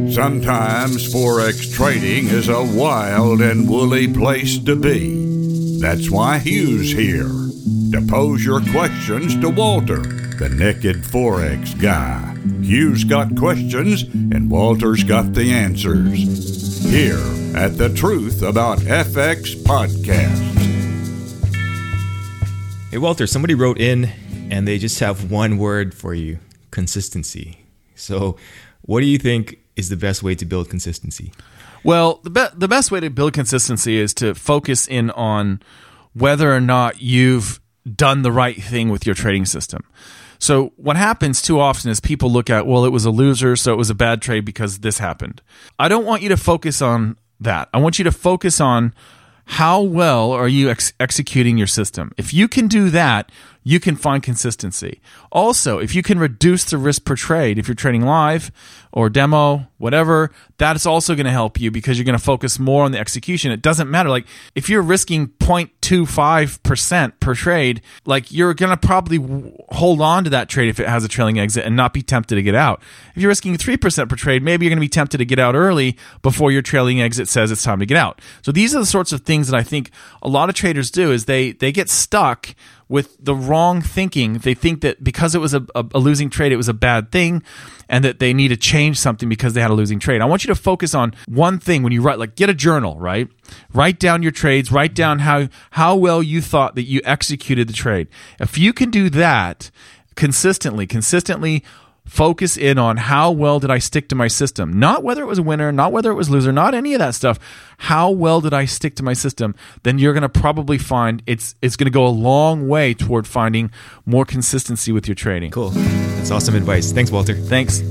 Sometimes Forex trading is a wild and woolly place to be. That's why Hugh's here, to pose your questions to Walter, the naked Forex guy. Hugh's got questions, and Walter's got the answers. Here at the Truth About FX podcast. Hey, Walter, somebody wrote in, and they just have one word for you: consistency. So what do you think is the best way to build consistency? Well, the best way to build consistency is to focus in on whether or not you've done the right thing with your trading system. So what happens too often is people look at, well, it was a loser, so it was a bad trade because this happened. I don't want you to focus on that. I want you to focus on how well are you executing your system. If you can do that, you can find consistency. Also, if you can reduce the risk per trade, if you're trading live or demo, whatever, that is also going to help you because you're going to focus more on the execution. It doesn't matter. Like if you're risking 0.25% per trade, like you're going to probably hold on to that trade if it has a trailing exit and not be tempted to get out. If you're risking 3% per trade, maybe you're going to be tempted to get out early before your trailing exit says it's time to get out. So these are the sorts of things that I think a lot of traders do is they get stuck with the wrong thinking. They think that because it was a losing trade, it was a bad thing, and that they need to change something because they had a losing trade. I want you to focus on one thing when you write, like get a journal, right? Write down your trades, write down how well you thought that you executed the trade. If you can do that consistently focus in on how well did I stick to my system. Not whether it was a winner, not whether it was loser, not any of that stuff. How well did I stick to my system? Then you're going to probably find it's going to go a long way toward finding more consistency with your trading. Cool. That's awesome advice. Thanks, Walter. Thanks.